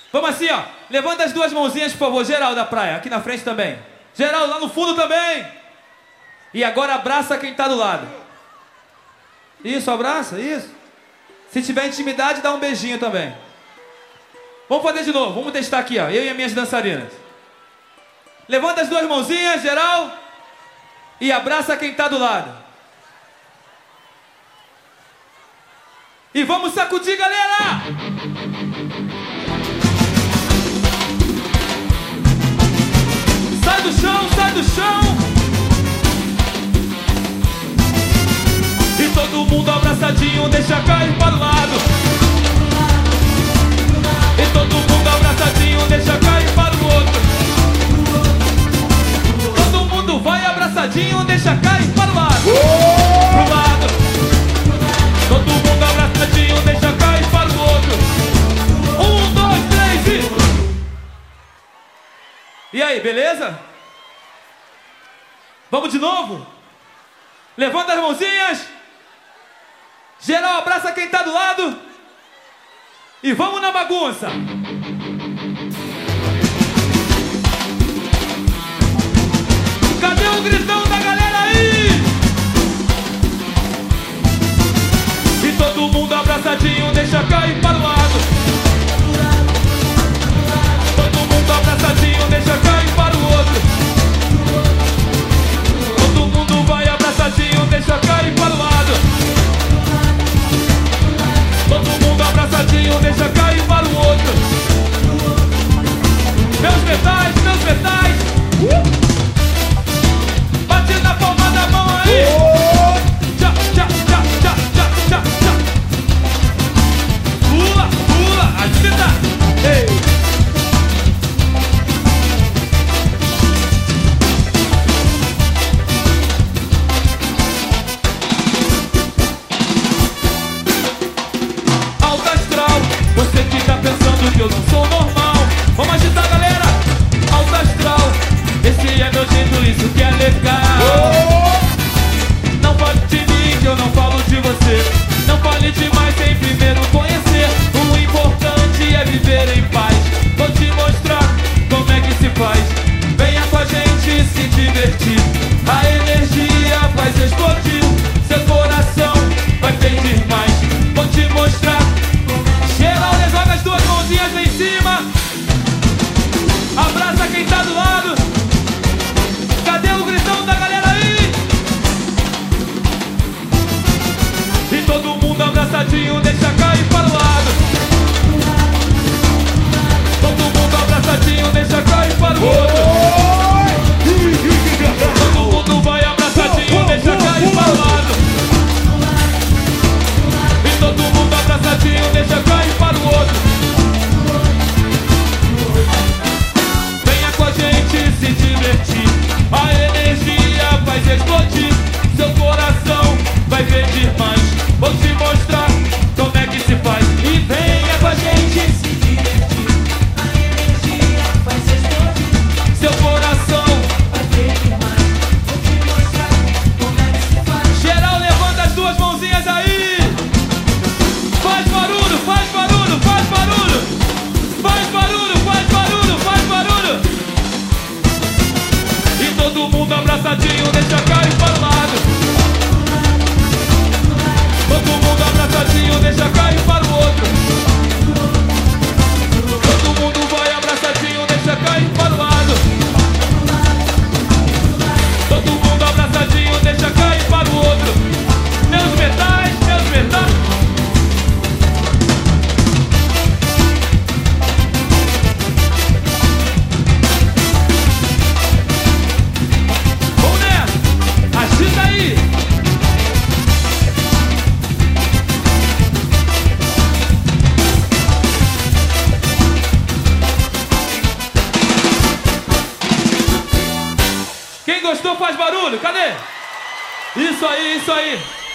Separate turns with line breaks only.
Vamos assim, ó. Levanta as duas mãozinhas, por favor. Geral da praia, aqui na frente também. Geral, lá no fundo também. E agora abraça quem tá do lado. Isso, abraça, isso. Se tiver intimidade, dá um beijinho também. Vamos fazer de novo, vamos testar aqui, ó. Eu e as minhas dançarinas. Levanta as duas mãozinhas, geral. E abraça quem tá do lado. E vamos sacudir, galera! Sai do chão, sai do chão! E todo mundo abraçadinho, deixa cair para o lado. E todo mundo abraçadinho, deixa cair para o outro. Todo mundo vai abraçadinho, deixa cair para o lado. Pro lado. Todo mundo abraçadinho, deixa cair para o outro. 1, 2, 3 e aí, beleza? Vamos de novo? Levanta as mãozinhas. Geral, abraça quem tá do lado. E vamos na bagunça. Cadê o gritão da galera aí? E todo mundo abraçadinho, deixa cair para o lado. Todo mundo abraçadinho, deixa cair para o outro. Todo mundo vai abraçadinho, deixa cair para o lado. Todo mundo abraçadinho, deixa cair para o outro. Meus metais, meus metais. Bate na palma da mão aí. Tchá, tchá, tchá, tchá, tchá, tchá, tchá. Pula, pula, agita. Ei. Você que tá pensando que eu não sou normal. Vamos agitar, galera. Alto astral. Esse é meu jeito, isso que é legal. Não fale de mim que eu não falo de você. Não fale demais sem primeiro conhecer. O importante é viver em paz. Vou te mostrar como é que se faz. Venha com a gente se divertir. A energia faz explodir. Seu coração vai pedir mais. Vou te mostrar. Geral, joga as duas mãozinhas lá em cima. Abraça quem tá do lado. Cadê o gritão da galera aí? E todo mundo abraçadinho, deixa cair para o lado. Todo mundo abraçadinho, deixa cair para o outro. Todo mundo vai abraçadinho, deixa cair para o lado. E todo mundo abraçadinho, deixa cair para o outro. Venha com a gente se divertir. A energia faz explodir. Seu coração vai pedir mais. Vou te mostrar como é que se faz. E venha com a gente se divertir. A energia faz explodir. Seu coração vai pedir mais. Vou te mostrar como é que se faz. Geral, levanta as duas mãozinhas aí. Faz barulho, faz barulho, faz barulho. Faz barulho, faz barulho, faz barulho. E todo mundo abraçadinho, deixa cair para o lado. Todo mundo abraçadinho, deixa cair para o outro. Todo mundo vai abraçadinho, deixa cair para o lado. Todo mundo abraçadinho, deixa cair para o outro. Meus metais, meus metais. Agita aí! Quem gostou faz barulho, cadê? Isso aí, isso aí!